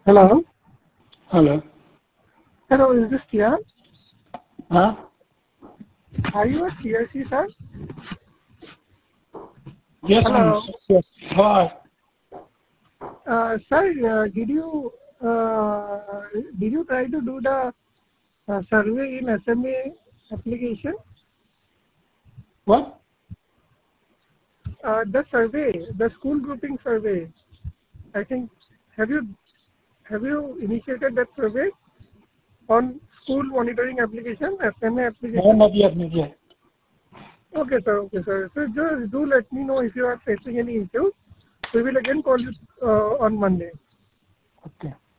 Hello. Hello. Hello, is this Tia? Huh? Are you a CSC, sir? Yes, I'm. Hello. Yes. Hi. Sir, did you try to do the survey in SMA application? What? The survey, the school grouping survey. I think have you initiated that survey on school monitoring application, SMA No, application? not yet, not yet. Okay, sir. Okay, sir. So just do let me know if you are facing any issues. We will again call you on Monday. Okay.